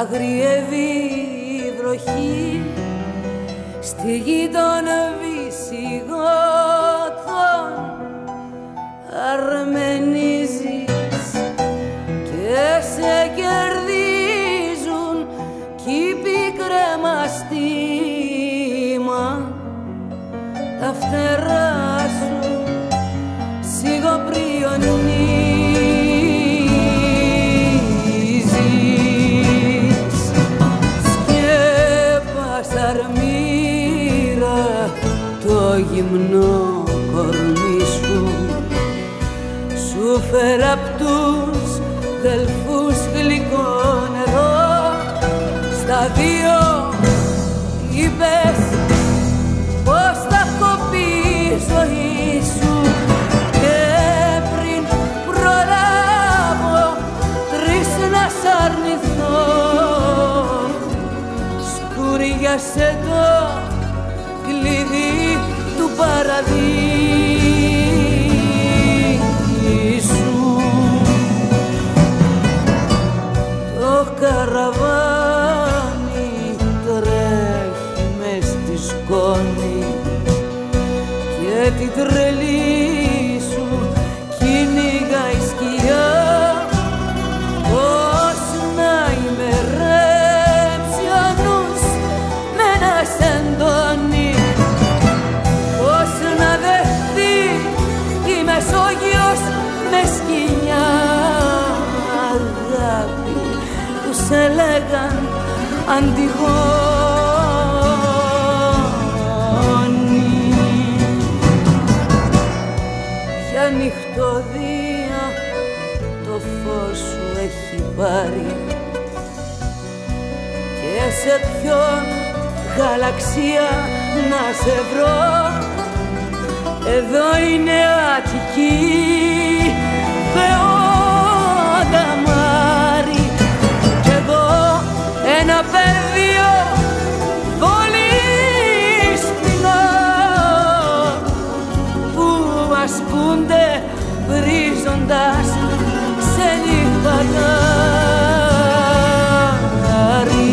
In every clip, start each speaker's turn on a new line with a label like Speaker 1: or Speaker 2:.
Speaker 1: αγριεύει η βροχή στη γη των βυσσιγότων, αρμενίζεις και σε κερδίζουν κήποι κρεμαστήμα, τα φτερά σου σιγοπριονίζεις. Σκέπας αρμύρα το γυμνό κορμί σου, σου φέρα απ' τους δελφούς γλυκό νερό. Στα δύο είπες πως θα κοπεί η ζωή σου και πριν προλάβω τρεις να σ' αρνηθώ, σκουριάσε το κλειδί του παραδείσου. Το καραβάνι τρέχει μες στη σκόνη και την τρελή σου κυνηγάει σκιά. Πώς να ημερέψει ο νους με ένα σεντόνι, πώς να δεχτεί η Μεσόγειος με σκοινιά. Αγάπη που σε λέγαν Αντιγόνη, για νυχτωδία το φως σου έχει πάρει και σε ποιον γαλαξία να σε βρω. Εδώ είναι Αττική, Θεόντα Μάρη, κι εγώ ένα πεδίο πολύ σπινό που ασκούνται βρίζοντας σε νυχτάρι.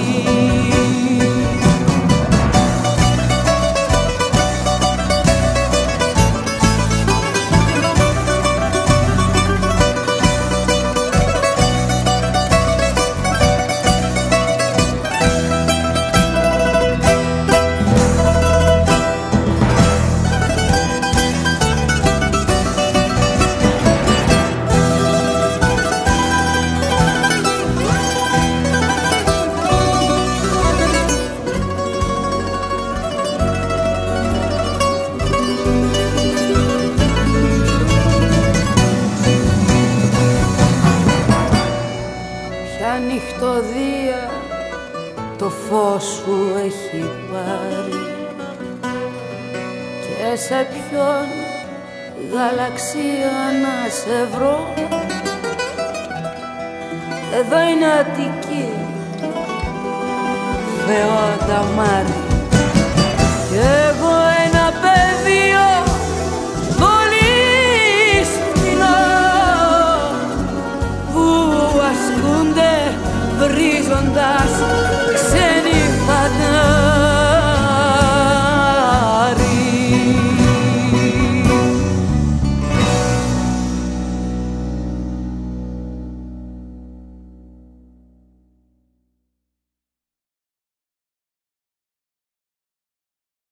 Speaker 1: Νυχτωδία το φως σου έχει πάρει και σε ποιον γαλαξία να σε βρω. Εδώ είναι Αττική, Θεόντα Μάρη, κι εγώ ένα πεδίο πολύ σπινό που ασκούνται βρίζοντας